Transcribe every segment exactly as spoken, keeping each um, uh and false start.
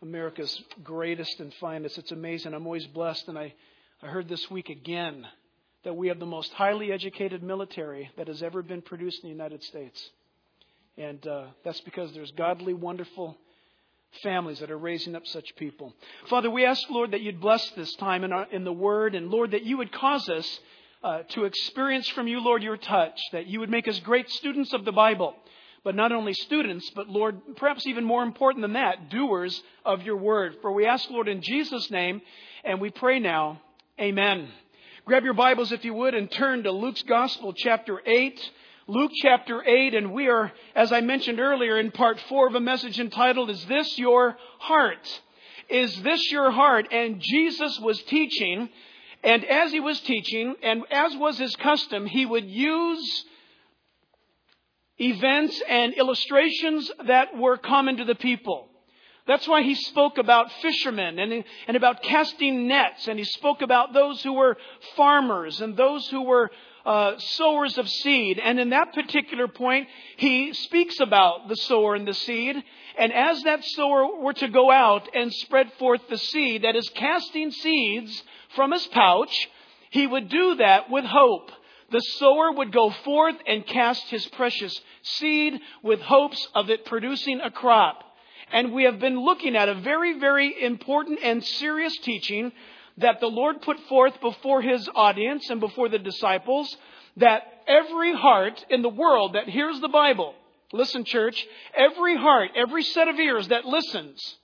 America's greatest and finest. It's amazing. I'm always blessed. And I, I heard this week again that we have the most highly educated military that has ever been produced in the United States. And uh, that's because there's godly, wonderful families that are raising up such people. Father, we ask, Lord, that you'd bless this time in, our, in the Word. And, Lord, that you would cause us uh, to experience from you, Lord, your touch. That you would make us great students of the Bible. But not only students, but, Lord, perhaps even more important than that, doers of your Word. For we ask, Lord, in Jesus' name, and we pray now, amen. Grab your Bibles, if you would, and turn to Luke's Gospel, chapter eight. Luke chapter eight, and we are, as I mentioned earlier, in part four of a message entitled, Is This Your Heart? Is this your heart? And Jesus was teaching, and as he was teaching, and as was his custom, he would use events and illustrations that were common to the people. That's why he spoke about fishermen and, and about casting nets, and he spoke about those who were farmers and those who were Uh, sowers of seed. And in that particular point, he speaks about the sower and the seed. And as that sower were to go out and spread forth the seed, that is casting seeds from his pouch, he would do that with hope. The sower would go forth and cast his precious seed with hopes of it producing a crop. And we have been looking at a very, very important and serious teaching that the Lord put forth before his audience and before the disciples, that every heart in the world that hears the Bible, listen, church, every heart, every set of ears that listens,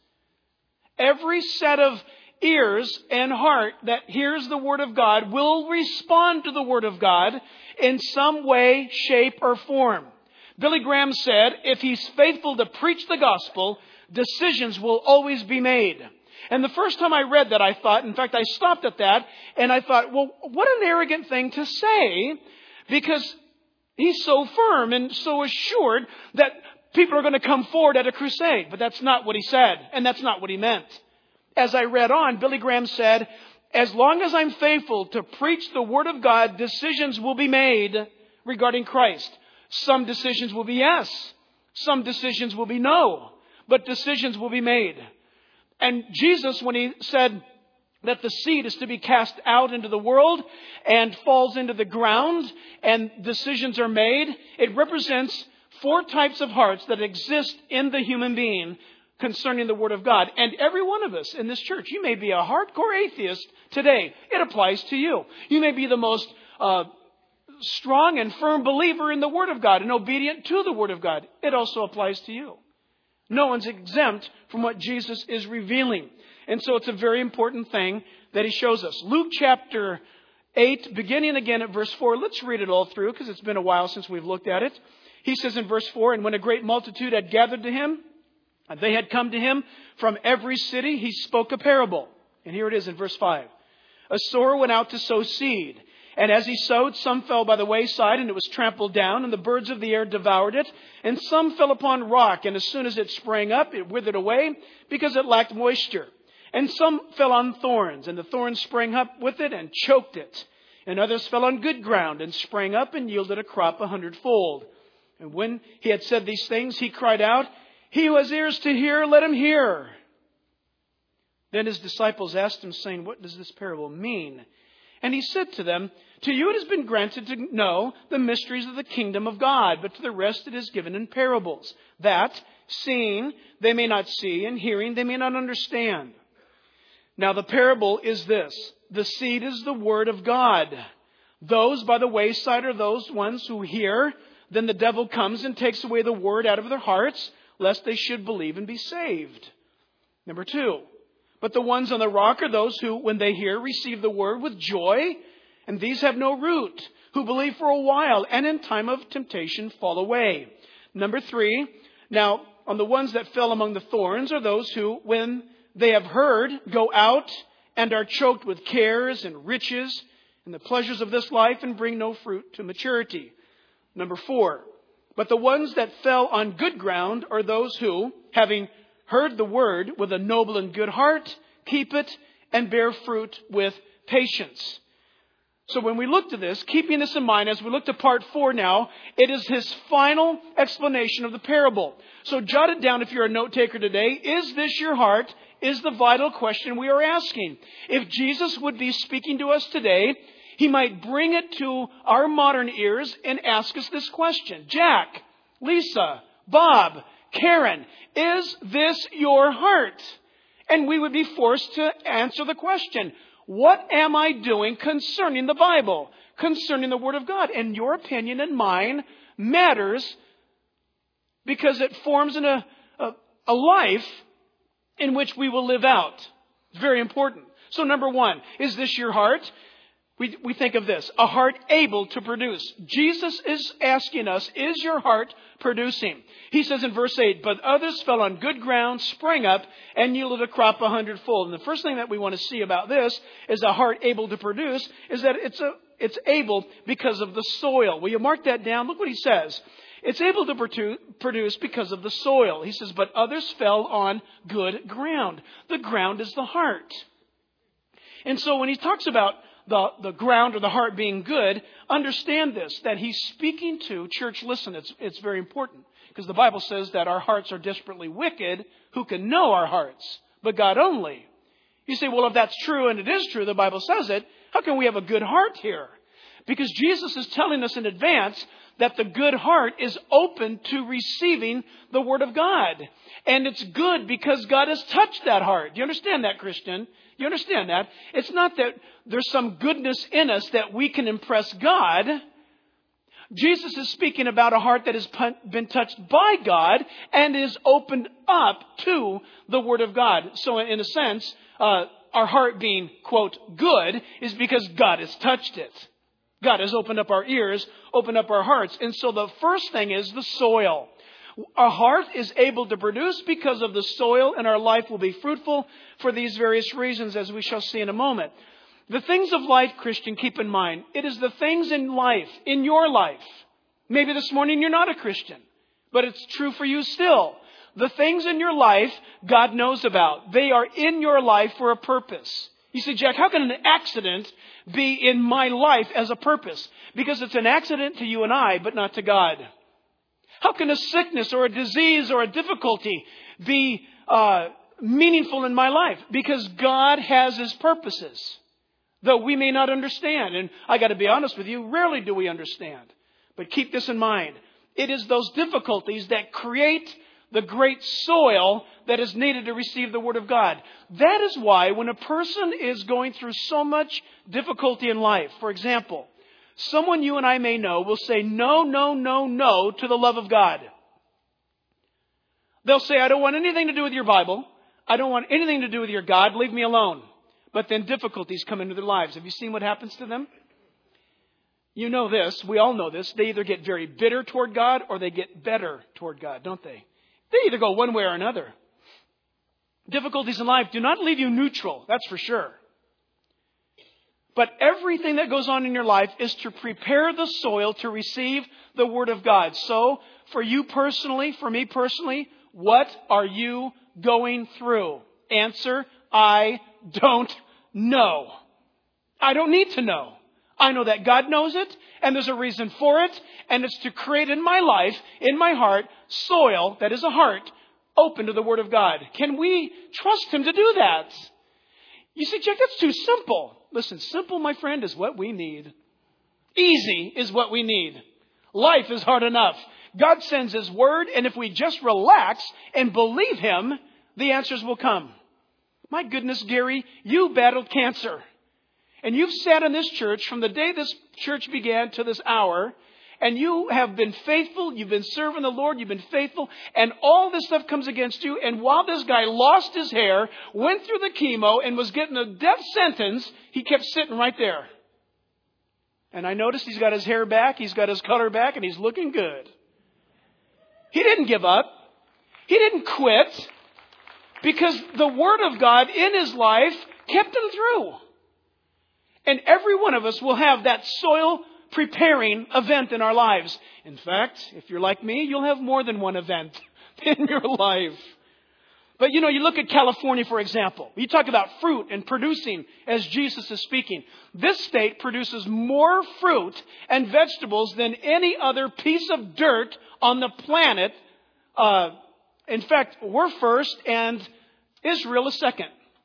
every set of ears and heart that hears the Word of God will respond to the Word of God in some way, shape, or form. Billy Graham said, if he's faithful to preach the gospel, decisions will always be made. And the first time I read that, I thought, in fact, I stopped at that, and I thought, well, what an arrogant thing to say, because he's so firm and so assured that people are going to come forward at a crusade. But that's not what he said, and that's not what he meant. As I read on, Billy Graham said, as long as I'm faithful to preach the Word of God, decisions will be made regarding Christ. Some decisions will be yes. Some decisions will be no. But decisions will be made. And Jesus, when he said that the seed is to be cast out into the world and falls into the ground and decisions are made, it represents four types of hearts that exist in the human being concerning the Word of God. And every one of us in this church, you may be a hardcore atheist today. It applies to you. You may be the most uh, strong and firm believer in the Word of God and obedient to the Word of God. It also applies to you. No one's exempt from what Jesus is revealing. And so it's a very important thing that he shows us. Luke chapter eight, beginning again at verse four. Let's read it all through because it's been a while since we've looked at it. He says in verse four, and when a great multitude had gathered to him, and they had come to him from every city, he spoke a parable. And here it is in verse five. A sower went out to sow seed. And as he sowed, some fell by the wayside, and it was trampled down, and the birds of the air devoured it. And some fell upon rock, and as soon as it sprang up, it withered away, because it lacked moisture. And some fell on thorns, and the thorns sprang up with it and choked it. And others fell on good ground, and sprang up and yielded a crop a hundredfold. And when he had said these things, he cried out, He who has ears to hear, let him hear. Then his disciples asked him, saying, What does this parable mean? And he said to them, To you it has been granted to know the mysteries of the kingdom of God, but to the rest it is given in parables, that, seeing, they may not see, and hearing, they may not understand. Now the parable is this. The seed is the word of God. Those by the wayside are those ones who hear. Then the devil comes and takes away the word out of their hearts, lest they should believe and be saved. Number two. But the ones on the rock are those who, when they hear, receive the word with joy. And these have no root, who believe for a while, and in time of temptation fall away. Number three. Now, on the ones that fell among the thorns are those who, when they have heard, go out and are choked with cares and riches and the pleasures of this life, and bring no fruit to maturity. Number four. But the ones that fell on good ground are those who, having heard the word with a noble and good heart, keep it and bear fruit with patience. So when we look to this, keeping this in mind, as we look to part four now, it is his final explanation of the parable. So jot it down if you're a note taker today. Is this your heart? is the vital question we are asking. If Jesus would be speaking to us today, He might bring it to our modern ears and ask us this question. Jack, Lisa, Bob, Karen, is this your heart? And we would be forced to answer the question, what am I doing concerning the Bible, concerning the Word of God? And your opinion and mine matters because it forms in a, a, a life in which we will live out. It's very important. So number one, is this your heart? We, we think of this, a heart able to produce. Jesus is asking us, is your heart producing? He says in verse eight, but others fell on good ground, sprang up, and yielded a crop a hundredfold. And the first thing that we want to see about this is a heart able to produce, is that it's a it's able because of the soil. Will you mark that down? Look what he says. It's able to produce because of the soil. He says, but others fell on good ground. The ground is the heart. And so when he talks about the, the ground or the heart being good, understand this, that he's speaking to, church, listen, it's, it's very important. Because the Bible says that our hearts are desperately wicked. Who can know our hearts? But God only. You say, well, if that's true, and it is true, the Bible says it, how can we have a good heart here? Because Jesus is telling us in advance that the good heart is open to receiving the Word of God. And it's good because God has touched that heart. Do you understand that, Christian? You understand that? It's not that there's some goodness in us that we can impress God. Jesus is speaking about a heart that has been touched by God and is opened up to the Word of God. So in a sense, uh, our heart being, quote, good is because God has touched it. God has opened up our ears, opened up our hearts. And so the first thing is the soil. Our heart is able to produce because of the soil, and our life will be fruitful for these various reasons, as we shall see in a moment. The things of life, Christian, keep in mind, it is the things in life, in your life. Maybe this morning you're not a Christian, but it's true for you still. The things in your life God knows about. They are in your life for a purpose. You say, Jack, how can an accident be in my life as a purpose? Because it's an accident to you and I, but not to God. How can a sickness or a disease or a difficulty be uh, meaningful in my life? Because God has His purposes, though we may not understand. And I got to be honest with you, rarely do we understand. But keep this in mind. It is those difficulties that create the great soil that is needed to receive the Word of God. That is why when a person is going through so much difficulty in life, for example, someone you and I may know will say no, no, no, no to the love of God. They'll say, I don't want anything to do with your Bible. I don't want anything to do with your God. Leave me alone. But then difficulties come into their lives. Have you seen what happens to them? You know this. We all know this. They either get very bitter toward God or they get better toward God, don't they? They either go one way or another. Difficulties in life do not leave you neutral. That's for sure. But everything that goes on in your life is to prepare the soil to receive the Word of God. So, for you personally, for me personally, what are you going through? Answer, I don't know. I don't need to know. I know that God knows it, and there's a reason for it, and it's to create in my life, in my heart, soil, that is a heart, open to the Word of God. Can we trust Him to do that? You say, Jack, that's too simple. Listen, simple, my friend, is what we need. Easy is what we need. Life is hard enough. God sends His Word, and if we just relax and believe Him, the answers will come. My goodness, Gary, you battled cancer. And you've sat in this church from the day this church began to this hour, and you have been faithful, you've been serving the Lord, you've been faithful, and all this stuff comes against you. And while this guy lost his hair, went through the chemo, and was getting a death sentence, he kept sitting right there. And I noticed he's got his hair back, he's got his color back, and he's looking good. He didn't give up. He didn't quit, because the Word of God in his life kept him through. And every one of us will have that soil preparing event in our lives. In fact, if you're like me, you'll have more than one event in your life. But you know, you look at California, for example. You talk about fruit and producing as Jesus is speaking. This state produces more fruit and vegetables than any other piece of dirt on the planet. Uh, in fact, we're first, and Israel is second.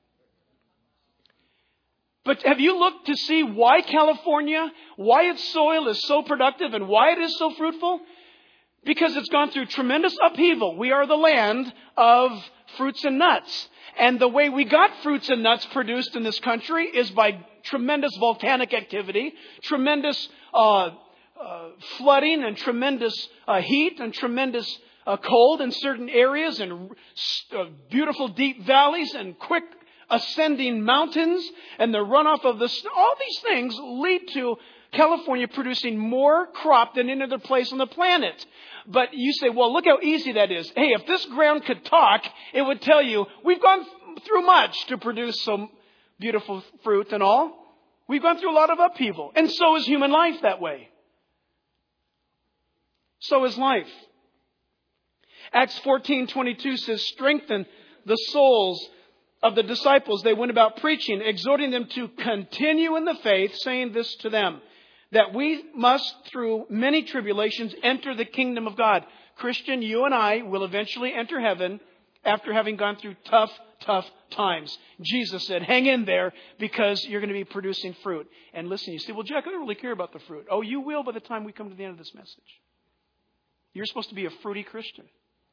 But have you looked to see why California, why its soil is so productive and why it is so fruitful? Because it's gone through tremendous upheaval. We are the land of fruits and nuts. And the way we got fruits and nuts produced in this country is by tremendous volcanic activity, tremendous uh, uh, flooding and tremendous uh, heat and tremendous uh, cold in certain areas and uh, beautiful deep valleys and quick ascending mountains and the runoff of the snow. All these things lead to California producing more crop than any other place on the planet. But you say, well, look how easy that is. Hey, if this ground could talk, it would tell you, we've gone through much to produce some beautiful fruit and all. We've gone through a lot of upheaval. And so is human life that way. So is life. Acts fourteen twenty-two says, strengthen the souls of the disciples. They went about preaching, exhorting them to continue in the faith, saying this to them, that we must, through many tribulations, enter the kingdom of God. Christian, you and I will eventually enter heaven after having gone through tough, tough times. Jesus said, hang in there because you're going to be producing fruit. And listen, you say, well, Jack, I don't really care about the fruit. Oh, you will by the time we come to the end of this message. You're supposed to be a fruity Christian.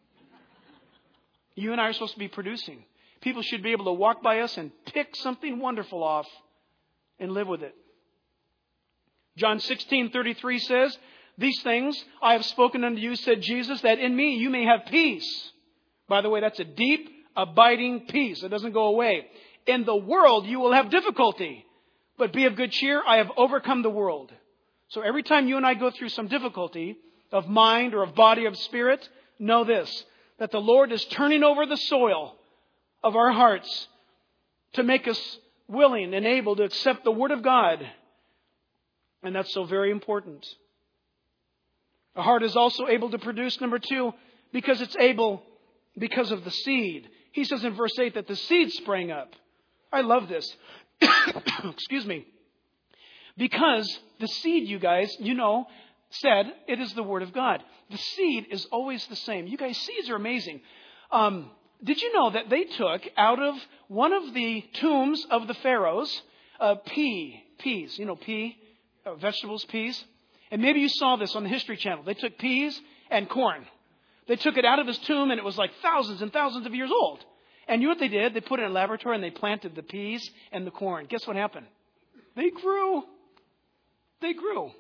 You and I are supposed to be producing. People should be able to walk by us and pick something wonderful off and live with it. John sixteen thirty-three says, these things I have spoken unto you, said Jesus, that in me you may have peace. By the way, that's a deep, abiding peace. It doesn't go away. In the world you will have difficulty, but be of good cheer. I have overcome the world. So every time you and I go through some difficulty of mind or of body, of spirit, know this, that the Lord is turning over the soil of our hearts to make us willing and able to accept the Word of God. And that's so very important. A heart is also able to produce, number two, because it's able, because of the seed. He says in verse eight that the seed sprang up. I love this. Excuse me. Because the seed, you guys, you know, said it is the Word of God. The seed is always the same. You guys, seeds are amazing. Um, did you know that they took out of one of the tombs of the pharaohs, uh, pea, peas, you know, pea, uh, vegetables, peas. And maybe you saw this on the History Channel. They took peas and corn. They took it out of his tomb and it was like thousands and thousands of years old. And you know what they did? They put it in a laboratory and they planted the peas and the corn. Guess what happened? They grew. They grew.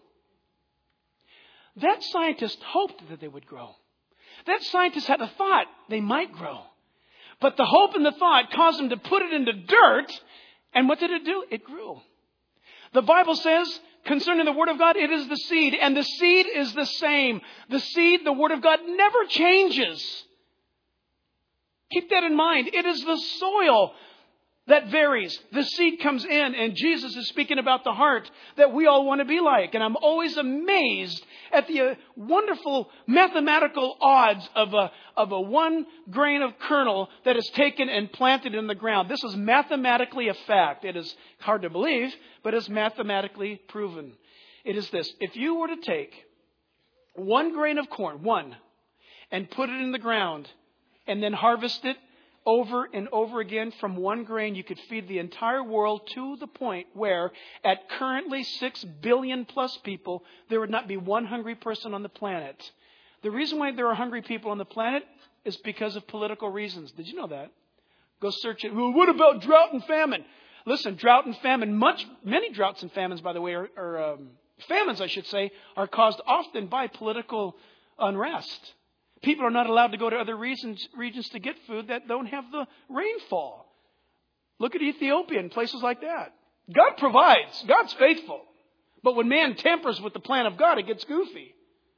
That scientist hoped that they would grow. That scientist had a thought they might grow. But the hope and the thought caused them to put it into dirt. And what did it do? It grew. The Bible says, concerning the Word of God, it is the seed. And the seed is the same. The seed, the Word of God, never changes. Keep that in mind. It is the soil that varies. The seed comes in, and Jesus is speaking about the heart that we all want to be like. And I'm always amazed at the uh, wonderful mathematical odds of a, of a one grain of kernel that is taken and planted in the ground. This is mathematically a fact. It is hard to believe, but it's mathematically proven. It is this. If you were to take one grain of corn, one, and put it in the ground, and then harvest it over and over again from one grain, you could feed the entire world to the point where at currently six billion plus people, there would not be one hungry person on the planet. The reason why there are hungry people on the planet is because of political reasons. Did you know that? Go search it. Well, what about drought and famine? Listen, drought and famine, much, many droughts and famines, by the way, are, are um, famines, I should say, are caused often by political unrest. People are not allowed to go to other regions, regions to get food that don't have the rainfall. Look at Ethiopia and places like that. God provides. God's faithful. But when man tampers with the plan of God, it gets goofy.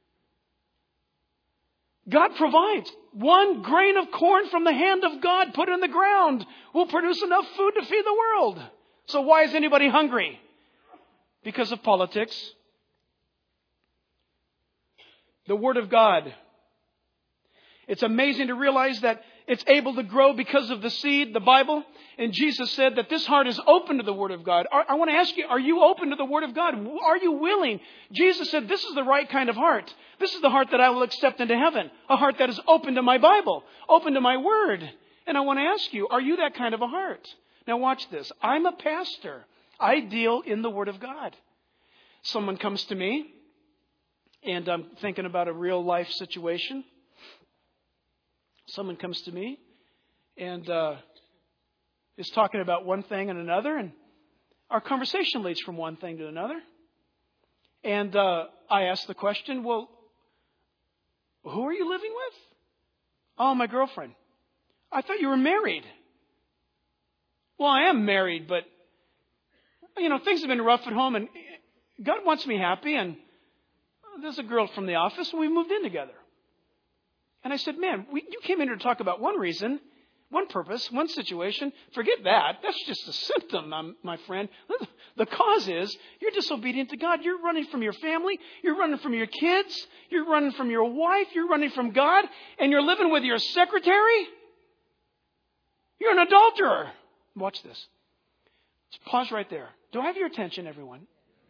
God provides. One grain of corn from the hand of God put in the ground will produce enough food to feed the world. So why is anybody hungry? Because of politics. The Word of God. It's amazing to realize that it's able to grow because of the seed, the Bible. And Jesus said that this heart is open to the Word of God. I want to ask you, are you open to the Word of God? Are you willing? Jesus said, this is the right kind of heart. This is the heart that I will accept into heaven. A heart that is open to my Bible, open to my Word. And I want to ask you, are you that kind of a heart? Now watch this. I'm a pastor. I deal in the Word of God. Someone comes to me, and I'm thinking about a real life situation. Someone comes to me and uh, is talking about one thing and another, and our conversation leads from one thing to another. And uh, I ask the question, well, who are you living with? Oh, my girlfriend. I thought you were married. Well, I am married, but, you know, things have been rough at home, and God wants me happy, and there's a girl from the office, and we moved in together. And I said, man, we, you came in here to talk about one reason, one purpose, one situation. Forget that. That's just a symptom, my, my friend. The cause is you're disobedient to God. You're running from your family. You're running from your kids. You're running from your wife. You're running from God. And you're living with your secretary. You're an adulterer. Watch this. Let's pause right there. Do I have your attention, everyone?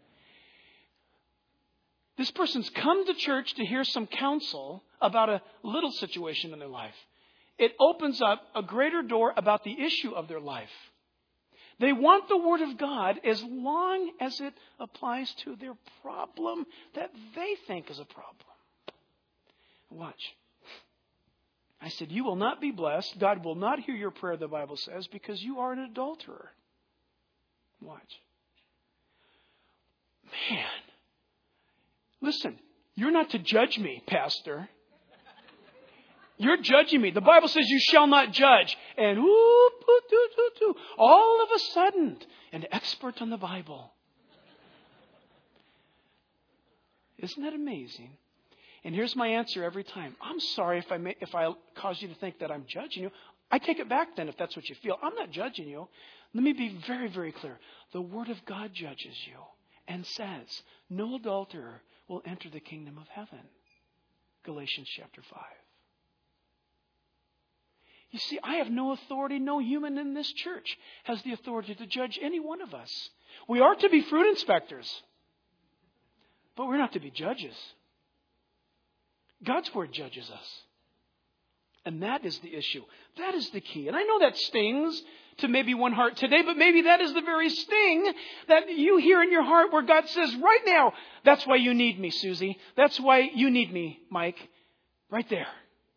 This person's come to church to hear some counsel about a little situation in their life. It opens up a greater door about the issue of their life. They want the Word of God as long as it applies to their problem that they think is a problem. Watch. I said, you will not be blessed. God will not hear your prayer, the Bible says, because you are an adulterer. Watch. Man. Listen, you're not to judge me, Pastor. You're judging me. The Bible says you shall not judge. And whoop, whoop, doo, doo, doo, all of a sudden, an expert on the Bible. Isn't that amazing? And here's my answer every time. I'm sorry if I may, if I cause you to think that I'm judging you. I take it back then if that's what you feel. I'm not judging you. Let me be very, very clear. The Word of God judges you and says, no adulterer will enter the kingdom of heaven. Galatians chapter five. You see, I have no authority. No human in this church has the authority to judge any one of us. We are to be fruit inspectors, but we're not to be judges. God's Word judges us. And that is the issue. That is the key. And I know that stings to maybe one heart today, but maybe that is the very sting that you hear in your heart where God says, right now, that's why you need me, Susie. That's why you need me, Mike. Right there.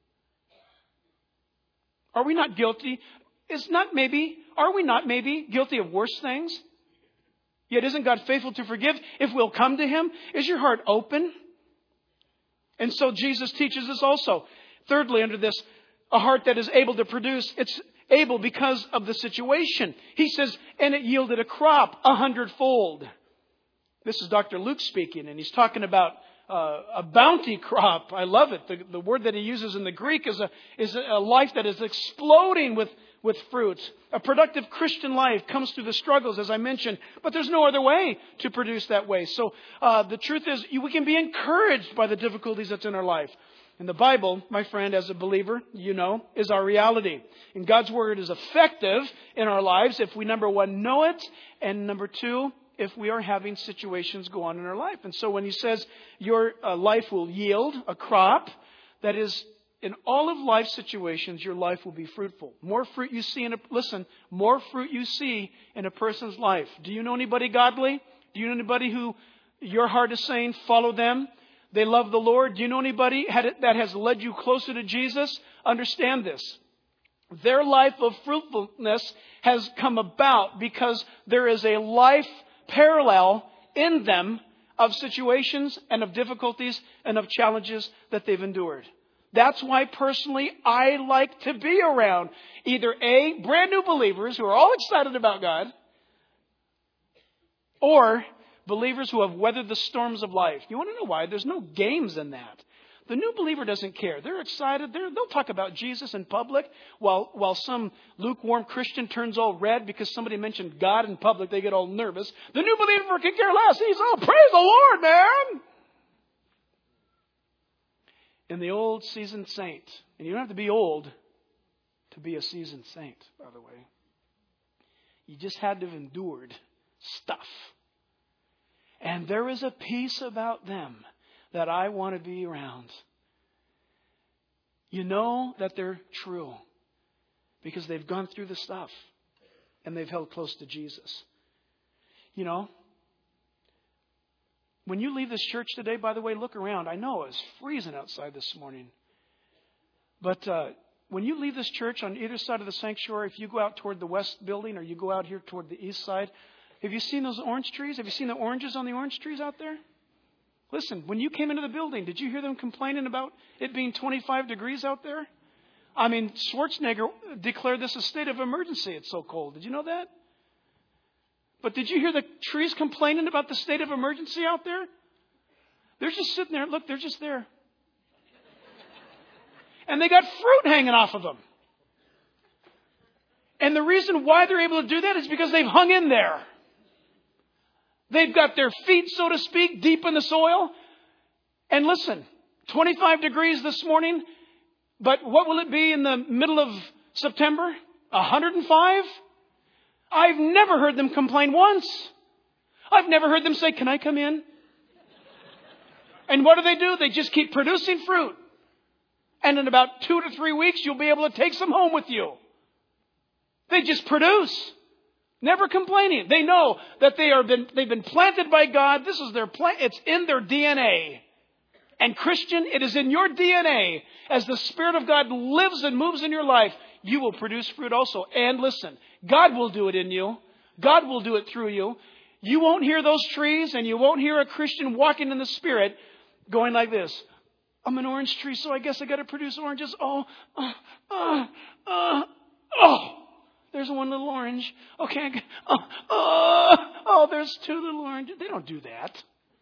Are we not guilty? Is not maybe, are we not maybe guilty of worse things? Yet isn't God faithful to forgive if we'll come to Him? Is your heart open? And so Jesus teaches us also. Thirdly, under this, a heart that is able to produce, it's able because of the situation. He says, and it yielded a crop a hundredfold. This is Doctor Luke speaking, and he's talking about uh, a bounty crop. I love it. The, the word that he uses in the Greek is a is a life that is exploding with, with fruit. A productive Christian life comes through the struggles, as I mentioned, but there's no other way to produce that way. So uh, the truth is, we can be encouraged by the difficulties that's in our life. And the Bible, my friend, as a believer, you know, is our reality. And God's Word is effective in our lives if we, number one, know it, and number two, if we are having situations go on in our life. And so when he says your uh, life will yield a crop, that is, in all of life situations, your life will be fruitful. More fruit you see in a, listen, more fruit you see in a person's life. Do you know anybody godly? Do you know anybody who your heart is saying, follow them? They love the Lord. Do you know anybody that has led you closer to Jesus? Understand this. Their life of fruitfulness has come about because there is a life parallel in them of situations and of difficulties and of challenges that they've endured. That's why personally I like to be around either A, brand new believers who are all excited about God, or believers who have weathered the storms of life. You want to know why? There's no games in that. The new believer doesn't care. They're excited. They're, they'll talk about Jesus in public while, while some lukewarm Christian turns all red because somebody mentioned God in public. They get all nervous. The new believer can care less. He's, oh, praise the Lord, man. And the old seasoned saint, and you don't have to be old to be a seasoned saint, by the way. You just had to have endured stuff. And there is a peace about them that I want to be around. You know that they're true. because they've gone through the stuff and they've held close to Jesus. You know, when you leave this church today, by the way, look around. I know it was freezing outside this morning. But uh, when you leave this church on either side of the sanctuary, if you go out toward the west building or you go out here toward the east side, have you seen those orange trees? Have you seen the oranges on the orange trees out there? Listen, when you came into the building, did you hear them complaining about it being twenty-five degrees out there? I mean, Schwarzenegger declared this a state of emergency. It's so cold. Did you know that? But did you hear the trees complaining about the state of emergency out there? They're just sitting there. Look, they're just there. And they got fruit hanging off of them. And the reason why they're able to do that is because they've hung in there. They've got their feet, so to speak, deep in the soil. And listen, twenty-five degrees this morning. But what will it be in the middle of September? one hundred five? I've never heard them complain once. I've never heard them say, can I come in? And what do they do? They just keep producing fruit. And in about two to three weeks, you'll be able to take some home with you. They just produce. Never complaining. They know that they are been, they've been planted by God. This is their plant. It's in their D N A. And Christian, it is in your D N A. As the Spirit of God lives and moves in your life, you will produce fruit also. And listen, God will do it in you. God will do it through you. You won't hear those trees, and you won't hear a Christian walking in the Spirit going like this. I'm an orange tree, so I guess I got to produce oranges. Oh, uh, uh, uh, oh, there's one little orange. Okay, oh, uh, oh, there's two little oranges. They don't do that.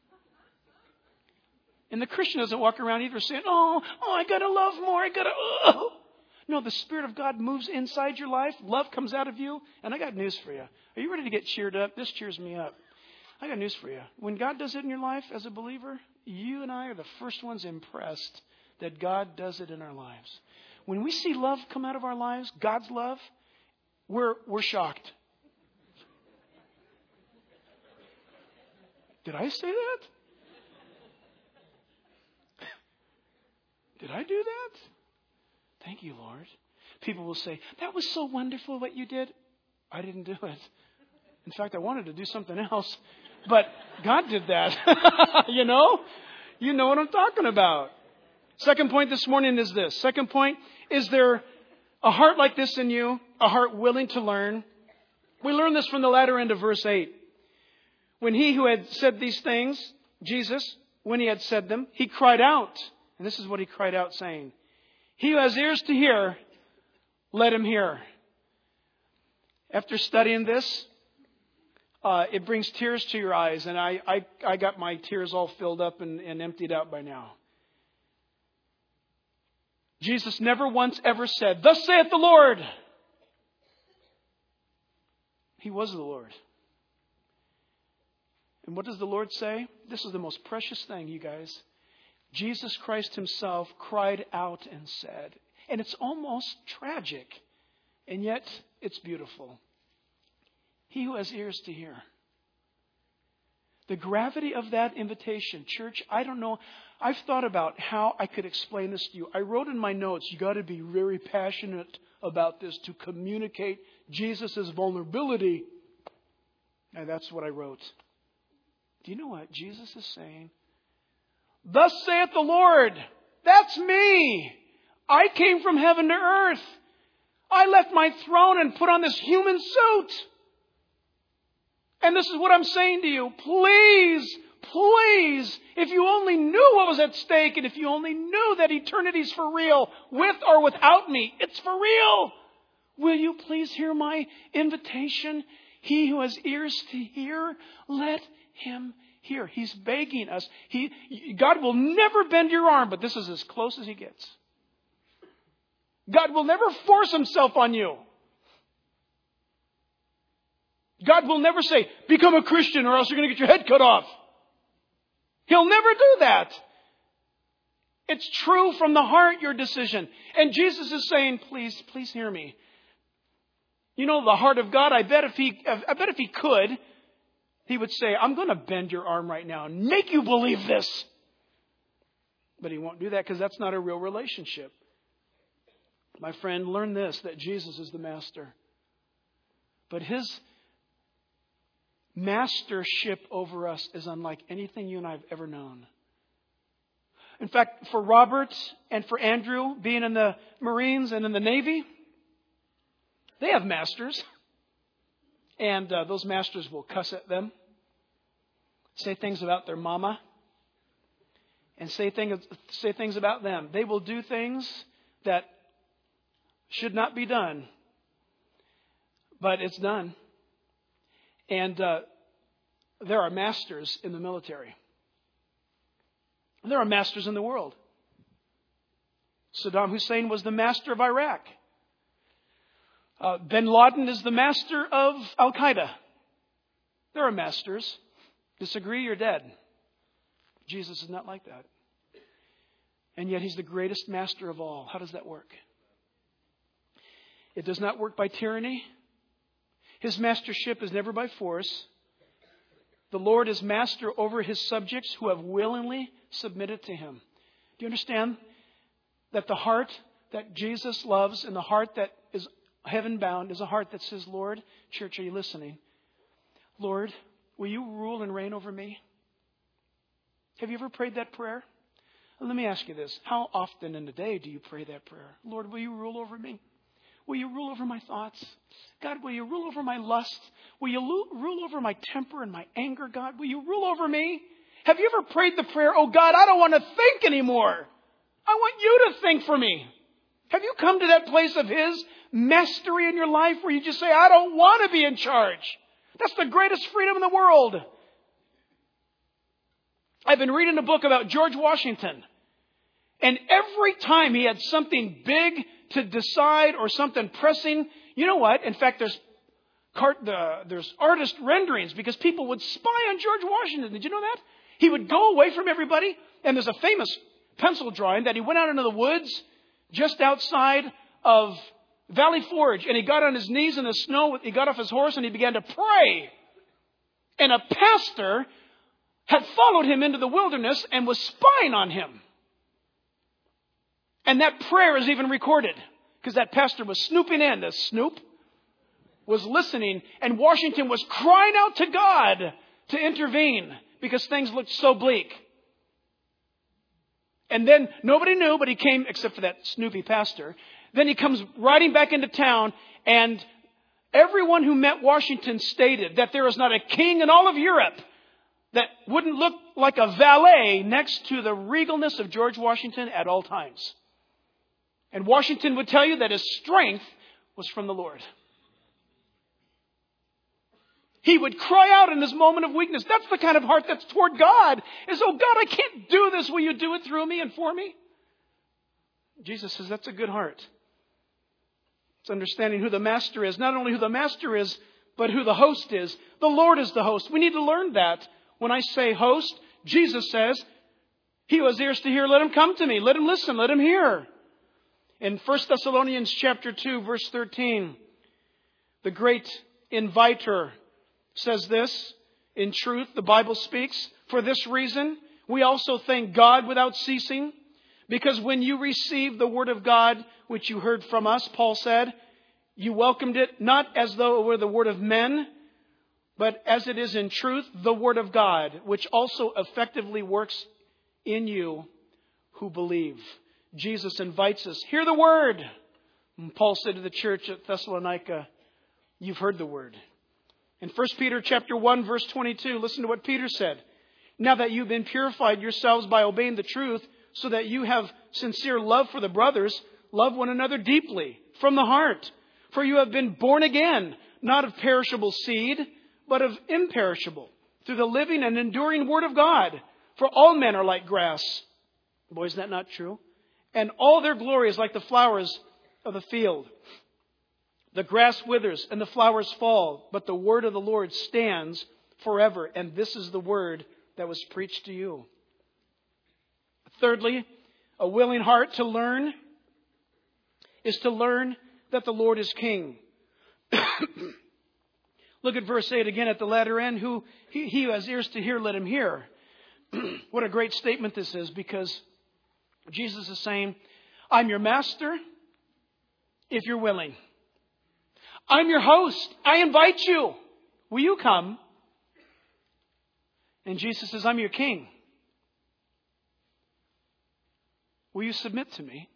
And the Christian doesn't walk around either saying, oh, oh, I got to love more. I got to, oh. No, the Spirit of God moves inside your life. Love comes out of you. And I got news for you. Are you ready to get cheered up? This cheers me up. I got news for you. When God does it in your life as a believer, you and I are the first ones impressed that God does it in our lives. When we see love come out of our lives, God's love, we're, we're shocked. Did I say that? Did I do that? Thank you, Lord. People will say, that was so wonderful what you did. I didn't do it. In fact, I wanted to do something else. But God did that. You know? You know what I'm talking about. Second point this morning is this. Second point, is there a heart like this in you? A heart willing to learn? We learn this from the latter end of verse eight. When he who had said these things, Jesus, when he had said them, he cried out. And this is what he cried out saying. He who has ears to hear, let him hear. After studying this, uh, it brings tears to your eyes. And I, I, I got my tears all filled up and, and emptied out by now. Jesus never once ever said, thus saith the Lord. He was the Lord. And what does the Lord say? This is the most precious thing, you guys. Jesus Christ himself cried out and said, and it's almost tragic, and yet it's beautiful. He who has ears to hear. The gravity of that invitation, church, I don't know. I've thought about how I could explain this to you. I wrote in my notes, you got to be very passionate about this to communicate Jesus' vulnerability. And that's what I wrote. Do you know what Jesus is saying? Thus saith the Lord. That's me. I came from heaven to earth. I left my throne and put on this human suit. And this is what I'm saying to you. Please, please, if you only knew what was at stake, and if you only knew that eternity's for real, with or without me, it's for real. Will you please hear my invitation? He who has ears to hear, let him hear. He's begging us. He, God will never bend your arm, but this is as close as he gets. God will never force himself on you. God will never say, become a Christian or else you're going to get your head cut off. He'll never do that. It's true from the heart, your decision. And Jesus is saying, please, please hear me. You know, the heart of God, I bet if he, I bet if he could, he would say, I'm going to bend your arm right now and make you believe this. But he won't do that because that's not a real relationship. My friend, learn this, that Jesus is the master. But his mastership over us is unlike anything you and I have ever known. In fact, for Robert and for Andrew, being in the Marines and in the Navy, they have masters. And uh, those masters will cuss at them, say things about their mama, and say things, say things about them. They will do things that should not be done, but it's done. And uh, there are masters in the military. There are masters in the world. Saddam Hussein was the master of Iraq. Uh, Bin Laden is the master of Al-Qaeda. There are masters. Disagree, you're dead. Jesus is not like that. And yet he's the greatest master of all. How does that work? It does not work by tyranny. His mastership is never by force. The Lord is master over his subjects who have willingly submitted to him. Do you understand that the heart that Jesus loves and the heart that is heaven bound is a heart that says, Lord, church, are you listening? Lord, will you rule and reign over me? Have you ever prayed that prayer? Let me ask you this. How often in the day do you pray that prayer? Lord, will you rule over me? Will you rule over my thoughts? God, will you rule over my lust? Will you rule over my temper and my anger, God? Will you rule over me? Have you ever prayed the prayer, oh God, I don't want to think anymore. I want you to think for me. Have you come to that place of his mastery in your life where you just say, I don't want to be in charge? That's the greatest freedom in the world. I've been reading a book about George Washington. And every time he had something big to decide or something pressing, you know what? In fact, there's cart, the, there's artist renderings because people would spy on George Washington. Did you know that? He would go away from everybody. And there's a famous pencil drawing that he went out into the woods just outside of Valley Forge. And he got on his knees in the snow. He got off his horse and he began to pray. And a pastor had followed him into the wilderness and was spying on him. And that prayer is even recorded because that pastor was snooping in. The snoop was listening, and Washington was crying out to God to intervene because things looked so bleak. And then nobody knew, but he came, except for that snoopy pastor. Then he comes riding back into town, and everyone who met Washington stated that there is not a king in all of Europe that wouldn't look like a valet next to the regalness of George Washington at all times. And Washington would tell you that his strength was from the Lord. He would cry out in his moment of weakness. That's the kind of heart that's toward God. Is, oh God, I can't do this. Will you do it through me and for me? Jesus says that's a good heart. It's understanding who the master is. Not only who the master is, but who the host is. The Lord is the host. We need to learn that. When I say host, Jesus says, he who has ears to hear, let him come to me. Let him listen. Let him hear. In First Thessalonians chapter two, verse thirteen, the great inviter says this, in truth, the Bible speaks, for this reason, we also thank God without ceasing, because when you received the word of God, which you heard from us, Paul said, you welcomed it not as though it were the word of men, but as it is in truth, the word of God, which also effectively works in you who believe. Jesus invites us, hear the word. And Paul said to the church at Thessalonica, you've heard the word. In First Peter chapter one, verse twenty-two, listen to what Peter said. Now that you've been purified yourselves by obeying the truth, so that you have sincere love for the brothers, love one another deeply from the heart. For you have been born again, not of perishable seed, but of imperishable, through the living and enduring word of God. For all men are like grass. Boy, is that not true? And all their glory is like the flowers of the field. The grass withers and the flowers fall, but the word of the Lord stands forever. And this is the word that was preached to you. Thirdly, a willing heart to learn is to learn that the Lord is King. Look at verse eight again at the latter end. Who he, he who has ears to hear, let him hear. What a great statement this is, because Jesus is saying, I'm your master. if you're willing. I'm your host. I invite you. Will you come? And Jesus says, I'm your king. Will you submit to me?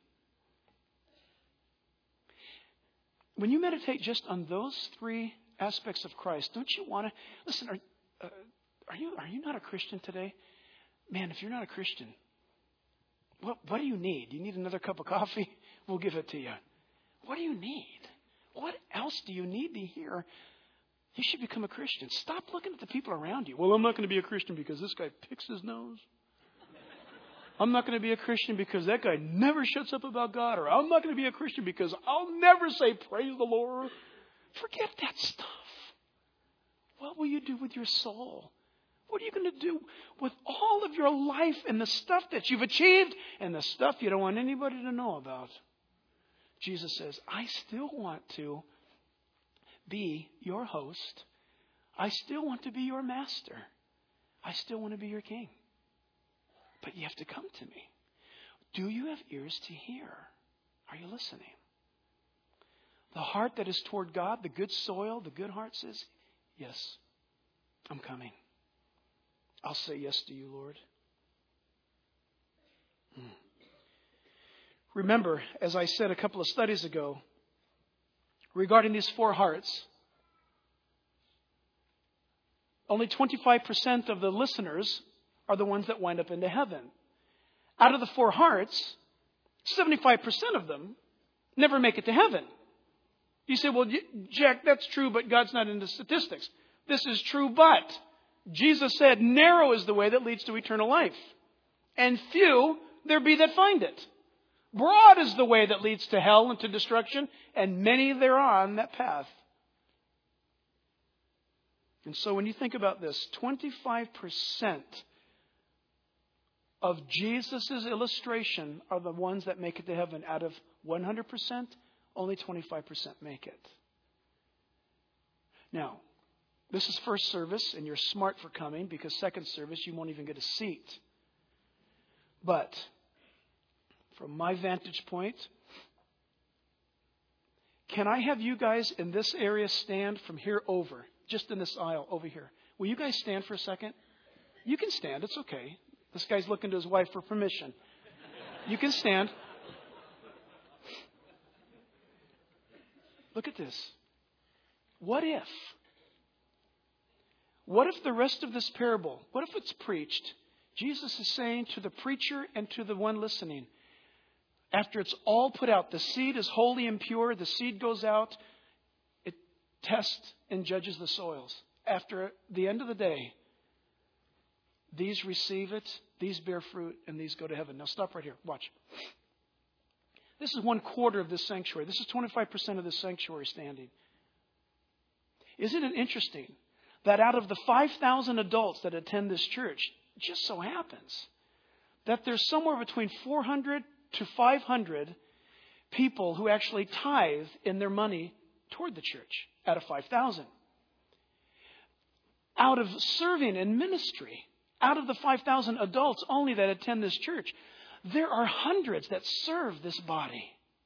When you meditate just on those three aspects of Christ, don't you want to listen? Are, uh, are you are you not a Christian today? Man, if you're not a Christian, what what do you need? Do you need another cup of coffee? We'll give it to you. What do you need? What else do you need to hear? You should become a Christian. Stop looking at the people around you. Well, I'm not going to be a Christian because this guy picks his nose. I'm not going to be a Christian because that guy never shuts up about God. Or I'm not going to be a Christian because I'll never say praise the Lord. Forget that stuff. What will you do with your soul? What are you going to do with all of your life and the stuff that you've achieved and the stuff you don't want anybody to know about? Jesus says, I still want to be your host. I still want to be your master. I still want to be your king. But you have to come to me. Do you have ears to hear? Are you listening? The heart that is toward God, the good soil, the good heart says, yes, I'm coming. I'll say yes to you, Lord. Hmm. Remember, as I said a couple of studies ago, regarding these four hearts, only twenty-five percent of the listeners are the ones that wind up into heaven. Out of the four hearts, seventy-five percent of them never make it to heaven. You say, well, Jack, that's true, but God's not into statistics. This is true, but Jesus said, narrow is the way that leads to eternal life, and few there be that find it. Broad is the way that leads to hell and to destruction, and many there are on that path. And so when you think about this, twenty-five percent of Jesus' illustration are the ones that make it to heaven. Out of one hundred percent, only twenty-five percent make it. Now, this is first service, and you're smart for coming, because second service, you won't even get a seat. But from my vantage point, can I have you guys in this area stand from here over, just in this aisle over here? Will you guys stand for a second? You can stand. It's okay. This guy's looking to his wife for permission. You can stand. Look at this. What if? What if the rest of this parable, what if it's preached? Jesus is saying to the preacher and to the one listening, after it's all put out, the seed is holy and pure, the seed goes out, it tests and judges the soils. After the end of the day, these receive it, these bear fruit, and these go to heaven. Now stop right here. Watch. This is one quarter of this sanctuary. This is twenty-five percent of this sanctuary standing. Isn't it interesting that out of the five thousand adults that attend this church, it just so happens that there's somewhere between four hundred to five hundred people who actually tithe in their money toward the church out of five thousand. Out of serving in ministry, out of the five thousand adults only that attend this church, there are hundreds that serve this body.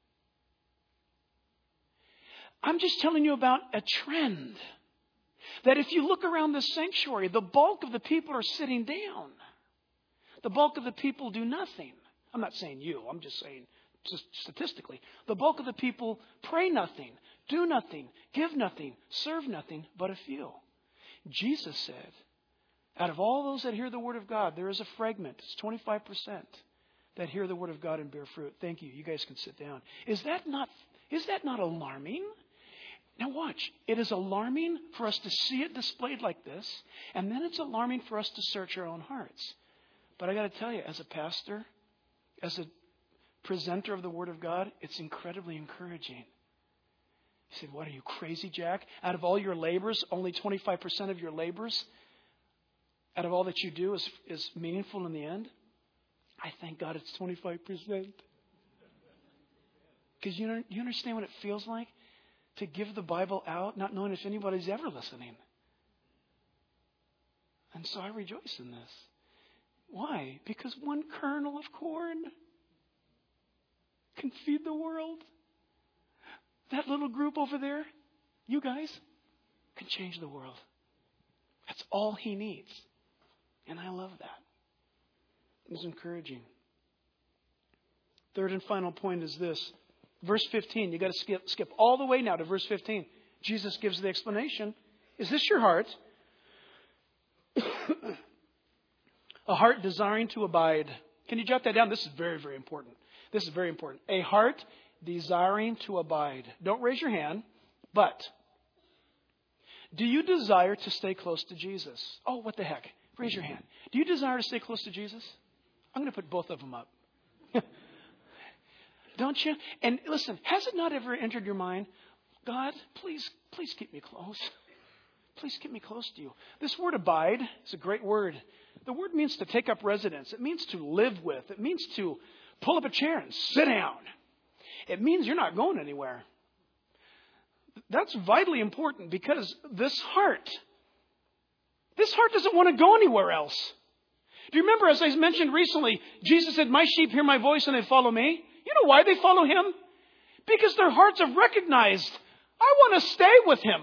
I'm just telling you about a trend. That if you look around this sanctuary, the bulk of the people are sitting down. The bulk of the people do nothing. I'm not saying you. I'm just saying just statistically. The bulk of the people pray nothing, do nothing, give nothing, serve nothing, but a few. Jesus said, out of all those that hear the word of God, there is a fragment. It's twenty-five percent that hear the word of God and bear fruit. Thank you. You guys can sit down. Is that not, is that not alarming? Now watch. It is alarming for us to see it displayed like this, and then it's alarming for us to search our own hearts. But I got to tell you, as a pastor, as a presenter of the Word of God, it's incredibly encouraging. You say, what, are you crazy, Jack? Out of all your labors, only twenty-five percent of your labors, out of all that you do is, is meaningful in the end? I thank God it's twenty-five percent. Because you know, you understand what it feels like to give the Bible out, not knowing if anybody's ever listening. And so I rejoice in this. Why? Because one kernel of corn can feed the world. that little group over there, you guys, can change the world. That's all he needs. And I love that. It's encouraging. Third and final point is this. Verse fifteen, you got to skip, skip all the way now to verse fifteen. Jesus gives the explanation. Is this your heart? A heart desiring to abide. Can you jot that down? This is very, very important. This is very important. A heart desiring to abide. Don't raise your hand, but do you desire to stay close to Jesus? Oh, what the heck? Raise your hand. Do you desire to stay close to Jesus? I'm going to put both of them up. Don't you? And listen, has it not ever entered your mind, God, please, please keep me close. Please keep me close to you. This word abide is a great word. The word means to take up residence. It means to live with. It means to pull up a chair and sit down. It means you're not going anywhere. That's vitally important because this heart, this heart doesn't want to go anywhere else. Do you remember, as I mentioned recently, Jesus said, my sheep hear my voice and they follow me. You know why they follow him? Because their hearts have recognized, I want to stay with him.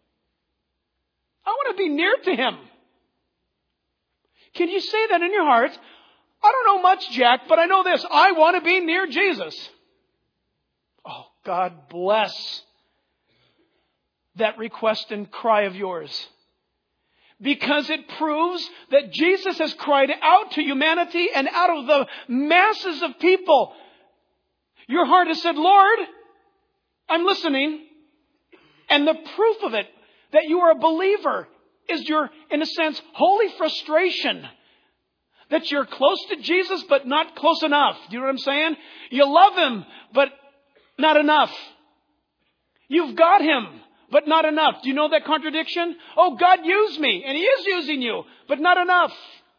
I want to be near to him. Can you say that in your heart? I don't know much, Jack, but I know this. I want to be near Jesus. Oh, God bless that request and cry of yours. Because it proves that Jesus has cried out to humanity and out of the masses of people. Your heart has said, Lord, I'm listening. And the proof of it, that you are a believer, is your, in a sense, holy frustration. That you're close to Jesus, but not close enough. Do you know what I'm saying? You love him, but not enough. You've got him, but not enough. Do you know that contradiction? Oh, God used me, and he is using you, but not enough.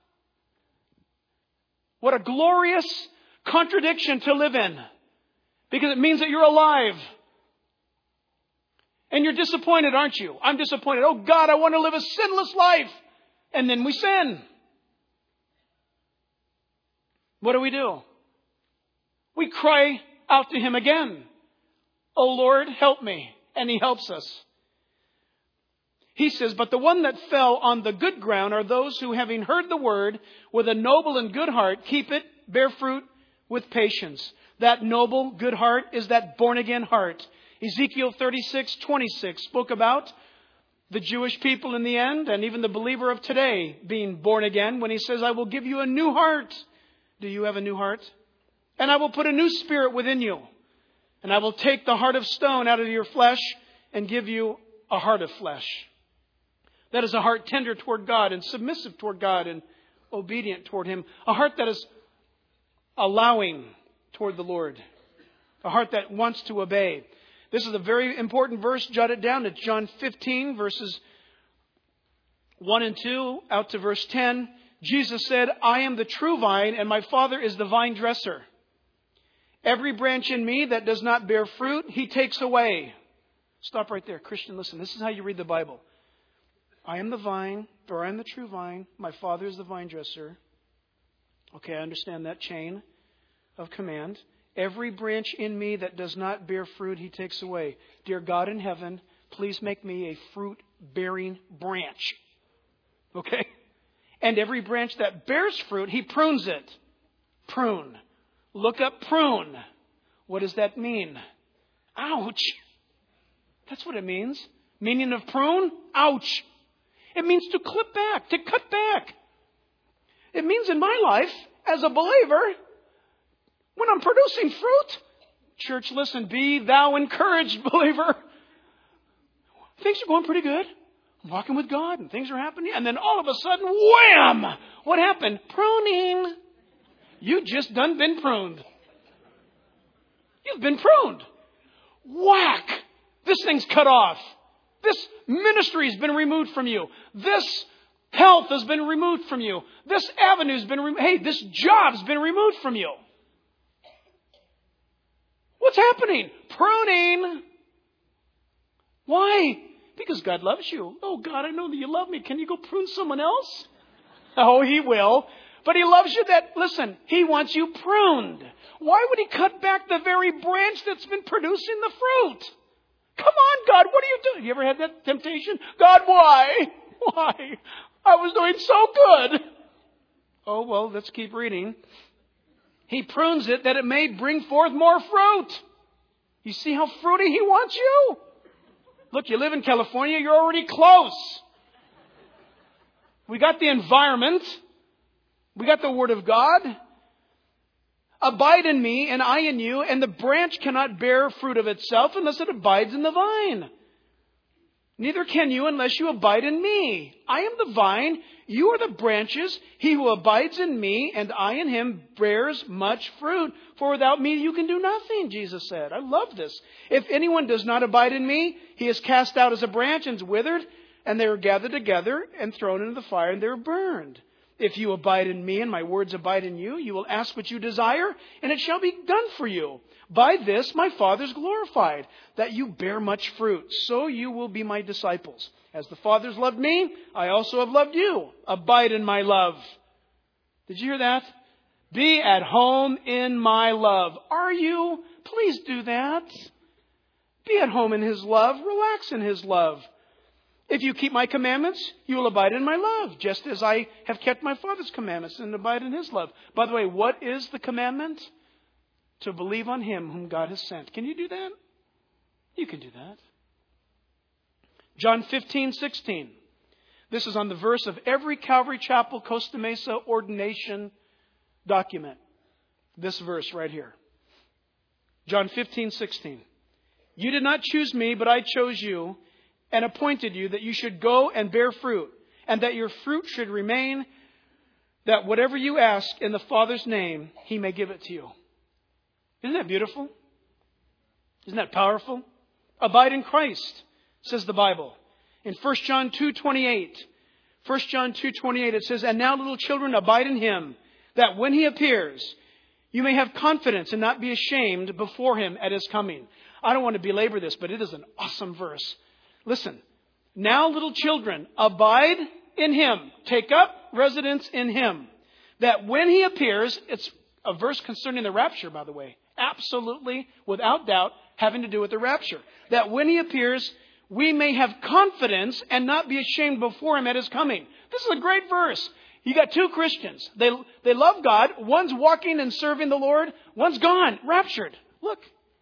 What a glorious contradiction to live in. Because it means that you're alive. And you're disappointed, aren't you? I'm disappointed. Oh, God, I want to live a sinless life. And then we sin. What do we do? We cry out to him again. Oh, Lord, help me. And he helps us. He says, but the one that fell on the good ground are those who, having heard the word with a noble and good heart, keep it, bear fruit with patience. That noble, good heart is that born-again heart. Ezekiel thirty-six twenty-six spoke about the Jewish people in the end, and even the believer of today being born again, when he says, I will give you a new heart. Do you have a new heart? And I will put a new spirit within you. And I will take the heart of stone out of your flesh and give you a heart of flesh. That is a heart tender toward God and submissive toward God and obedient toward him. A heart that is allowing toward the Lord. A heart that wants to obey. This is a very important verse. Jot it down. It's John fifteen, verses one and two, out to verse ten. Jesus said, I am the true vine, and my Father is the vine dresser. Every branch in me that does not bear fruit, he takes away. Stop right there. Christian, listen. This is how you read the Bible. I am the vine, or I am the true vine. My Father is the vine dresser. Okay, I understand that chain of command. Every branch in me that does not bear fruit, he takes away. Dear God in heaven, please make me a fruit-bearing branch. Okay? And every branch that bears fruit, he prunes it. Prune. Look up prune. What does that mean? Ouch. That's what it means. Meaning of prune? Ouch. It means to clip back, to cut back. It means in my life, as a believer, when I'm producing fruit, church, listen, be thou encouraged, believer. Things are going pretty good. I'm walking with God and things are happening. And then all of a sudden, wham! What happened? Pruning. You just done been pruned. You've been pruned. Whack! This thing's cut off. This ministry has been removed from you. This health has been removed from you. This avenue's been removed. Hey, this job's been removed from you. What's happening? Pruning. Why? Because God loves you. Oh, God, I know that you love me. Can you go prune someone else? Oh, he will. But he loves you that, listen, he wants you pruned. Why would he cut back the very branch that's been producing the fruit? Come on, God, what are you doing? You ever had that temptation? God, why? Why? I was doing so good. Oh, well, let's keep reading. He prunes it that it may bring forth more fruit. You see how fruity He wants you? Look, you live in California, you're already close. We got the environment. We got the Word of God. Abide in me and I in you, and the branch cannot bear fruit of itself unless it abides in the vine. Neither can you unless you abide in me. I am the vine, you are the branches. He who abides in me and I in him bears much fruit. For without me you can do nothing, Jesus said. I love this. If anyone does not abide in me, he is cast out as a branch and is withered, and they are gathered together and thrown into the fire, and they are burned. If you abide in me and my words abide in you, you will ask what you desire, and it shall be done for you. By this my Father is glorified, that you bear much fruit. So you will be my disciples. As the Father has loved me, I also have loved you. Abide in my love. Did you hear that? Be at home in my love. Are you? Please do that. Be at home in His love. Relax in His love. If you keep my commandments, you will abide in my love, just as I have kept my Father's commandments and abide in His love. By the way, what is the commandment? To believe on Him whom God has sent. Can you do that? You can do that. John fifteen sixteen. This is on the verse of every Calvary Chapel Costa Mesa ordination document. This verse right here. John fifteen sixteen. You did not choose me, but I chose you and appointed you that you should go and bear fruit, and that your fruit should remain, that whatever you ask in the Father's name, He may give it to you. Isn't that beautiful? Isn't that powerful? Abide in Christ, says the Bible. In First John two twenty-eight, First John two twenty-eight, it says, and now little children, abide in Him, that when He appears, you may have confidence and not be ashamed before Him at His coming. I don't want to belabor this, but it is an awesome verse. Listen, now little children, abide in Him. Take up residence in Him. That when He appears, it's a verse concerning the rapture, by the way. Absolutely, without doubt, having to do with the rapture. That when He appears, we may have confidence and not be ashamed before Him at His coming. This is a great verse. You got two Christians. They, they love God. One's walking and serving the Lord. One's gone, raptured. Look.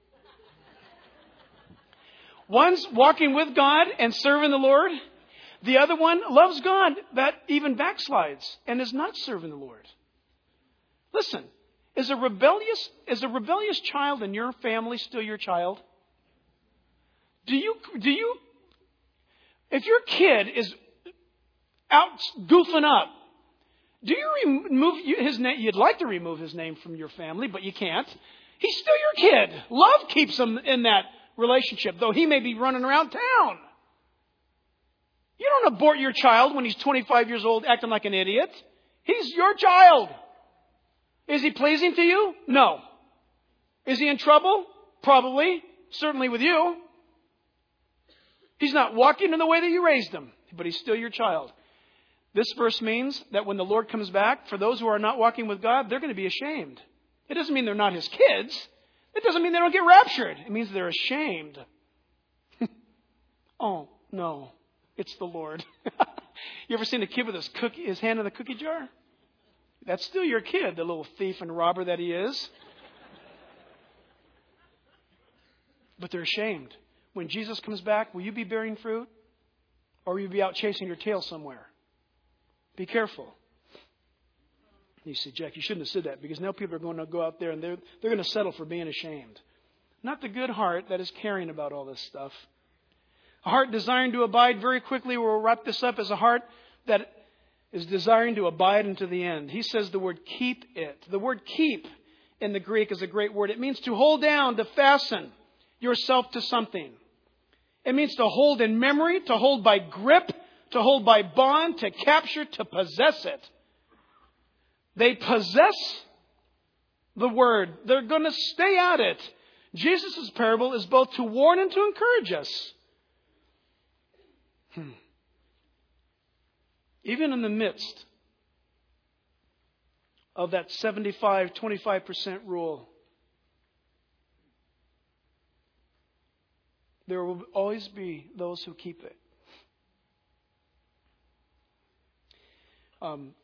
One's walking with God and serving the Lord. The other one loves God, but even backslides and is not serving the Lord. Listen, is a rebellious, is a rebellious child in your family still your child? Do you, do you, if your kid is out goofing up, do you remove his name? You'd like to remove his name from your family, but you can't. He's still your kid. Love keeps him in that relationship, though he may be running around town. You don't abort your child when he's twenty-five years old acting like an idiot. He's your child. Is he pleasing to you? No. Is he in trouble? Probably. Certainly with you. He's not walking in the way that you raised him, but he's still your child. This verse means that when the Lord comes back, for those who are not walking with God, they're going to be ashamed. It doesn't mean they're not His kids. It doesn't mean they don't get raptured. It means they're ashamed. Oh, no. It's the Lord. You ever seen a kid with his cookie, his hand in the cookie jar? That's still your kid, the little thief and robber that he is. But they're ashamed. When Jesus comes back, will you be bearing fruit? Or will you be out chasing your tail somewhere? Be careful. You say, Jack, you shouldn't have said that, because now people are going to go out there and they're, they're going to settle for being ashamed. Not the good heart that is caring about all this stuff. A heart desiring to abide, very quickly, we'll wrap this up, as a heart that is desiring to abide unto the end. He says the word keep it. The word keep in the Greek is a great word. It means to hold down, to fasten yourself to something. It means to hold in memory, to hold by grip, to hold by bond, to capture, to possess it. They possess the word. They're going to stay at it. Jesus' parable is both to warn and to encourage us. Hmm. Even in the midst of that seventy-five twenty-five percent rule, there will always be those who keep it. Um,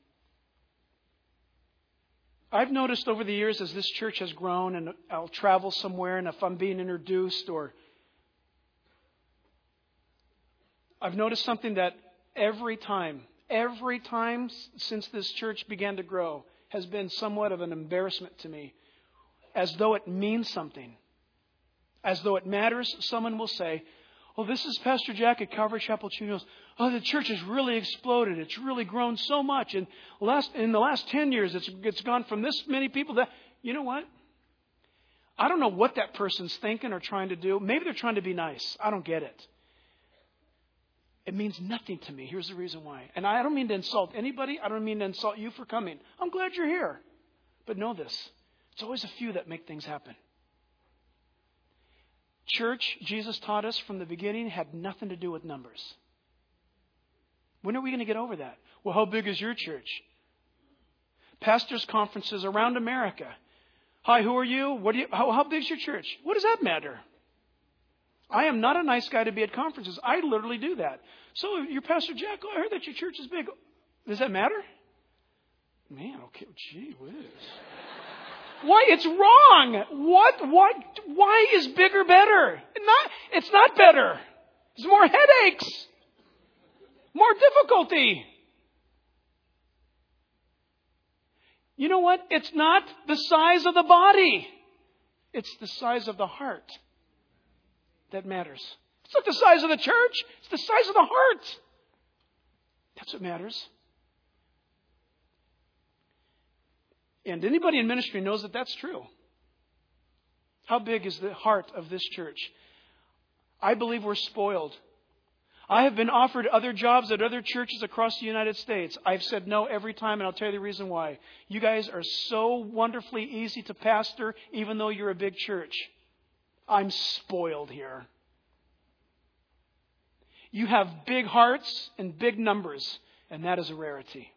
I've noticed over the years as this church has grown, and I'll travel somewhere, and if I'm being introduced, or I've noticed something that every time, every time since this church began to grow has been somewhat of an embarrassment to me, as though it means something, as though it matters. Someone will say, "Oh, this is Pastor Jack at Calvary Chapel Chinos. Oh, the church has really exploded. It's really grown so much. And last in the last ten years, it's it's gone from this many people that..." You know what? I don't know what that person's thinking or trying to do. Maybe they're trying to be nice. I don't get it. It means nothing to me. Here's the reason why. And I don't mean to insult anybody. I don't mean to insult you for coming. I'm glad you're here. But know this. It's always a few that make things happen. Church, Jesus taught us from the beginning, had nothing to do with numbers. When are we going to get over that? Well, how big is your church? Pastors' conferences around America. Hi, who are you? What do you? How, how big is your church? What does that matter? I am not a nice guy to be at conferences. I literally do that. So, you're Pastor Jack. Oh, I heard that your church is big. Does that matter? Man, okay, gee whiz. Why? It's wrong. What? What? Why is bigger better? Not. It's not better. There's more headaches, more difficulty. You know what? It's not the size of the body. It's the size of the heart that matters. It's not the size of the church. It's the size of the heart. That's what matters. And anybody in ministry knows that that's true. How big is the heart of this church? I believe we're spoiled. I have been offered other jobs at other churches across the United States. I've said no every time, and I'll tell you the reason why. You guys are so wonderfully easy to pastor, even though you're a big church. I'm spoiled here. You have big hearts and big numbers, and that is a rarity.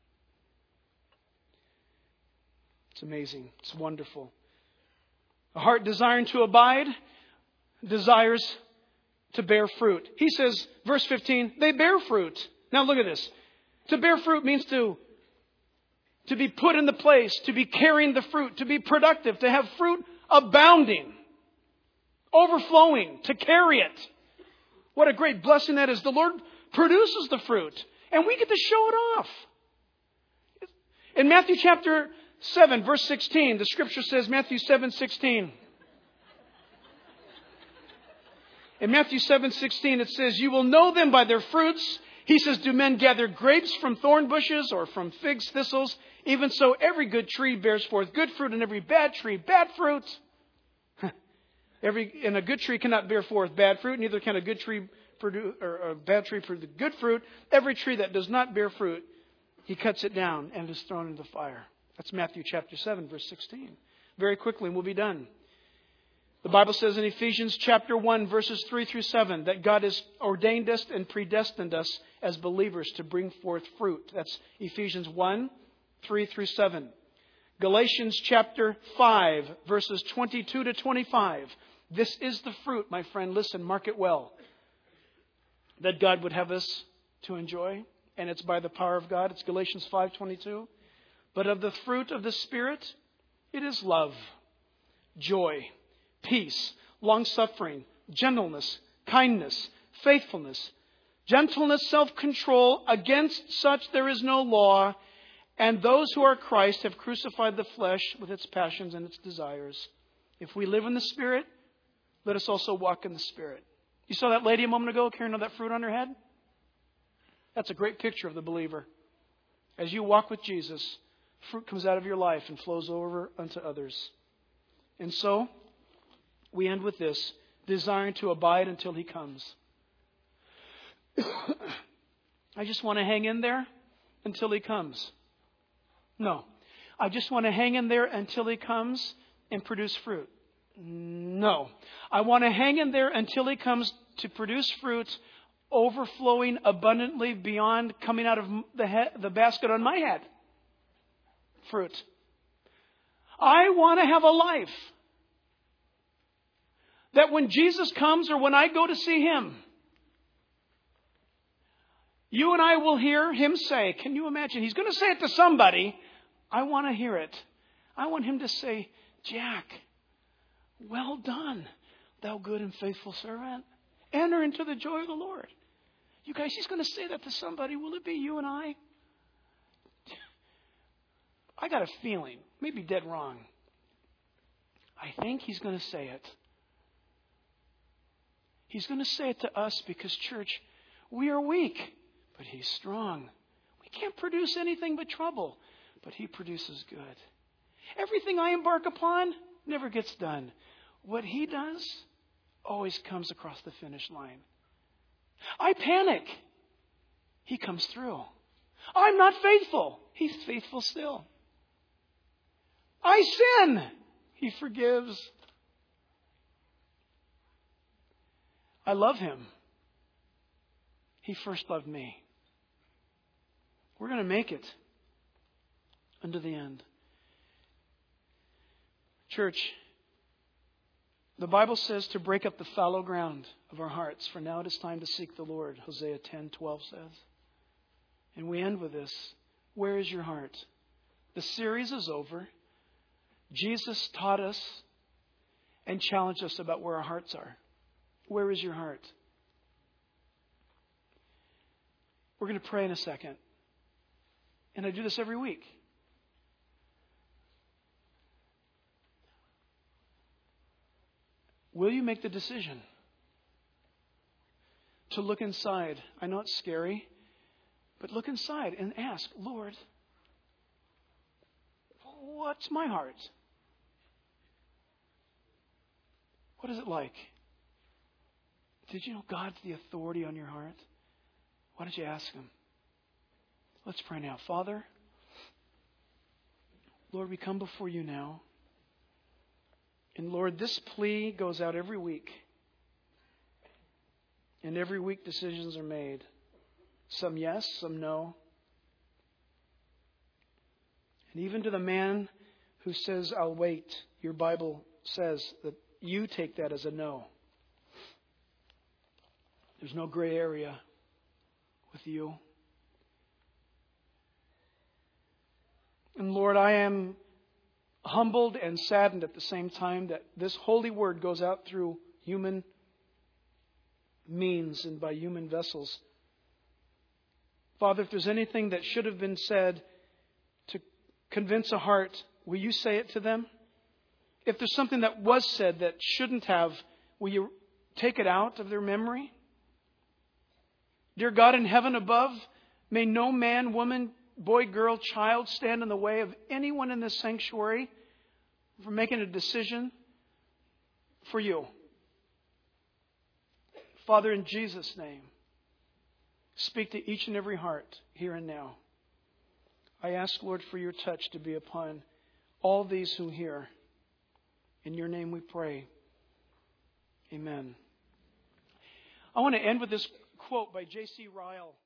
It's amazing. It's wonderful. A heart desiring to abide desires to bear fruit. He says, verse fifteen, they bear fruit. Now look at this. To bear fruit means to, to be put in the place, to be carrying the fruit, to be productive, to have fruit abounding, overflowing, to carry it. What a great blessing that is. The Lord produces the fruit, and we get to show it off. In Matthew chapter seven, verse sixteen, the scripture says, Matthew seven sixteen. In Matthew seven sixteen, it says, you will know them by their fruits. He says, do men gather grapes from thorn bushes or from figs, thistles? Even so, every good tree bears forth good fruit, and every bad tree, bad fruit. Every and a good tree cannot bear forth bad fruit, neither can a good tree produce or a bad tree produce good fruit. Every tree that does not bear fruit, he cuts it down and is thrown into the fire. That's Matthew chapter seven, verse sixteen. Very quickly, and we'll be done. The Bible says in Ephesians chapter one, verses three through seven, that God has ordained us and predestined us as believers to bring forth fruit. That's Ephesians one, three through seven. Galatians chapter five, verses twenty-two to twenty-five. This is the fruit, my friend. Listen, mark it well. That God would have us to enjoy. And it's by the power of God. It's Galatians five twenty-two. But of the fruit of the Spirit, it is love, joy, peace, long-suffering, gentleness, kindness, faithfulness, gentleness, self-control. Against such there is no law. And those who are Christ have crucified the flesh with its passions and its desires. If we live in the Spirit, let us also walk in the Spirit. You saw that lady a moment ago carrying all that fruit on her head? That's a great picture of the believer. As you walk with Jesus, fruit comes out of your life and flows over unto others. And so, we end with this, desiring to abide until He comes. I just want to hang in there until He comes. No. I just want to hang in there until He comes and produce fruit. No. I want to hang in there until He comes to produce fruit overflowing abundantly beyond coming out of the head, the basket on my head. Fruit. I want to have a life that when Jesus comes or when I go to see Him, you and I will hear Him say, can you imagine? He's going to say it to somebody. I want to hear it. I want Him to say, Jack, well done, thou good and faithful servant. Enter into the joy of the Lord. You guys, He's going to say that to somebody. Will it be you and I? I got a feeling, maybe dead wrong. I think He's going to say it. He's going to say it to us because, church, we are weak, but He's strong. We can't produce anything but trouble, but He produces good. Everything I embark upon never gets done. What He does always comes across the finish line. I panic. He comes through. I'm not faithful. He's faithful still. I sin. He forgives. I love Him. He first loved me. We're going to make it unto the end. Church, the Bible says to break up the fallow ground of our hearts, for now it is time to seek the Lord, Hosea ten twelve says. And we end with this. Where is your heart? The series is over. Jesus taught us and challenged us about where our hearts are. Where is your heart? We're going to pray in a second. And I do this every week. Will you make the decision to look inside? I know it's scary, but look inside and ask, Lord, what's my heart? What is it like? Did you know God's the authority on your heart? Why don't you ask Him? Let's pray now. Father, Lord, we come before You now. And Lord, this plea goes out every week. And every week decisions are made. Some yes, some no. And even to the man who says, I'll wait, your Bible says that You take that as a no. There's no gray area with You. And Lord, I am humbled and saddened at the same time that this holy word goes out through human means and by human vessels. Father, if there's anything that should have been said to convince a heart, will You say it to them? If there's something that was said that shouldn't have, will You take it out of their memory? Dear God in heaven above, may no man, woman, boy, girl, child stand in the way of anyone in this sanctuary from making a decision for You. Father, in Jesus' name, speak to each and every heart here and now. I ask, Lord, for Your touch to be upon all these who hear. In Your name we pray. Amen. I want to end with this quote by J C Ryle.